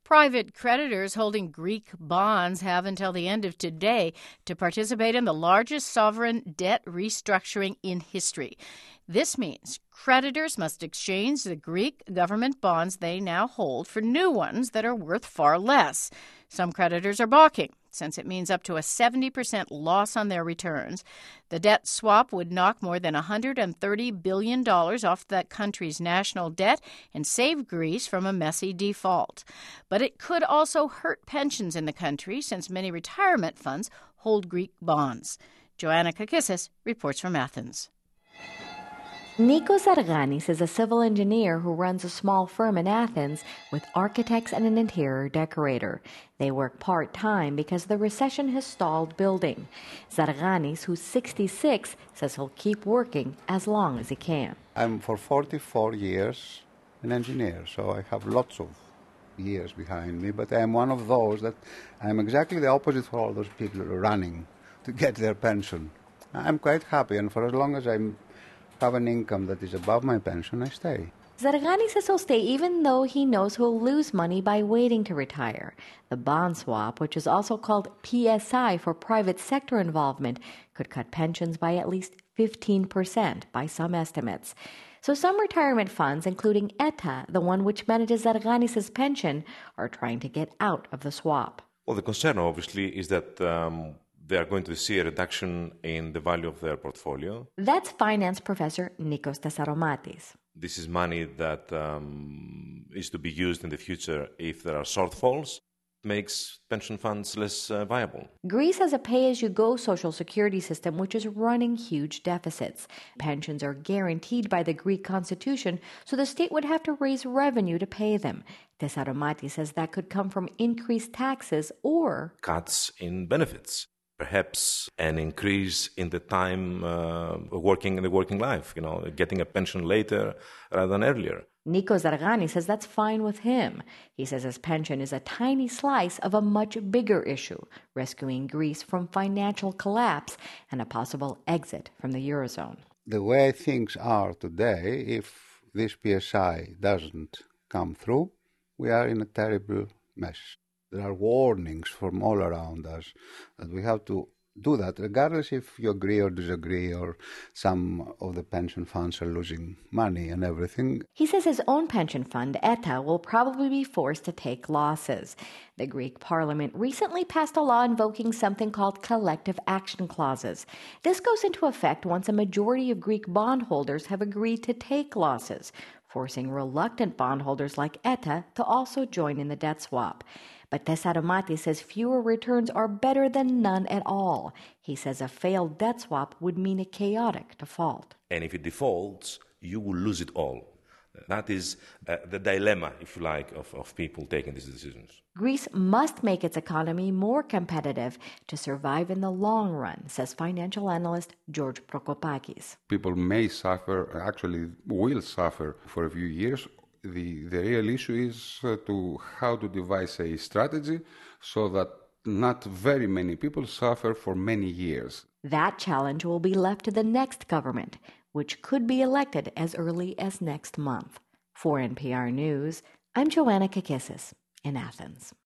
Private creditors holding Greek bonds have until the end of today to participate in the largest sovereign debt restructuring in history. This means creditors must exchange the Greek government bonds they now hold for new ones that are worth far less. Some creditors are balking, since it means up to a 70% loss on their returns. The debt swap would knock more than $130 billion off that country's national debt and save Greece from a messy default. But it could also hurt pensions in the country, since many retirement funds hold Greek bonds. Joanna Kakissis reports from Athens. Nikos Zarganis is a civil engineer who runs a small firm in Athens with architects and an interior decorator. They work part-time because the recession has stalled building. Zarganis, who's 66, says he'll keep working as long as he can. I'm for 44 years an engineer, so I have lots of years behind me, but I'm one of those that I'm exactly the opposite for all those people running to get their pension. I'm quite happy, and for as long as I have an income that is above my pension, I stay. Zarganis says he'll stay even though he knows he'll lose money by waiting to retire. The bond swap, which is also called PSI for private sector involvement, could cut pensions by at least 15% by some estimates. So some retirement funds, including ETA, the one which manages Zarganis' pension, are trying to get out of the swap. Well, the concern obviously is that they are going to see a reduction in the value of their portfolio. That's finance professor Nikos Tessaromatis. This is money that is to be used in the future if there are shortfalls. Makes pension funds less viable. Greece has a pay-as-you-go social security system which is running huge deficits. Pensions are guaranteed by the Greek constitution, so the state would have to raise revenue to pay them. Tessaromatis says that could come from increased taxes or cuts in benefits. Perhaps an increase in the time working in the working life, getting a pension later rather than earlier. Nikos Zarganis says that's fine with him. He says his pension is a tiny slice of a much bigger issue, rescuing Greece from financial collapse and a possible exit from the Eurozone. The way things are today, if this PSI doesn't come through, we are in a terrible mess. There are warnings from all around us that we have to do that, regardless if you agree or disagree, or some of the pension funds are losing money and everything. He says his own pension fund, ETA, will probably be forced to take losses. The Greek parliament recently passed a law invoking something called collective action clauses. This goes into effect once a majority of Greek bondholders have agreed to take losses, forcing reluctant bondholders like ETA to also join in the debt swap. But Tessaromatis says fewer returns are better than none at all. He says a failed debt swap would mean a chaotic default. And if it defaults, you will lose it all. That is the dilemma, if you like, of people taking these decisions. Greece must make its economy more competitive to survive in the long run, says financial analyst George Prokopakis. People may suffer, actually will suffer for a few years. The real issue is to how to devise a strategy so that not very many people suffer for many years. That challenge will be left to the next government, which could be elected as early as next month. For NPR News, I'm Joanna Kakissis in Athens.